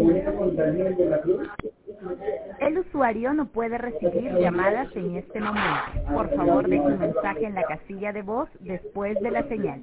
El usuario no puede recibir llamadas en este momento. Por favor, deje un mensaje en la casilla de voz después de la señal.